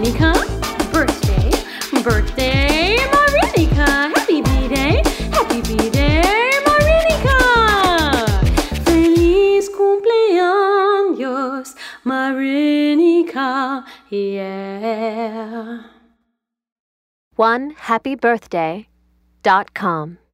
Marinika. Birthday, birthday, Marinika. Happy B-Day, Marinika. Feliz cumpleaños, Marinika, yeah. OneHappyBirthday.com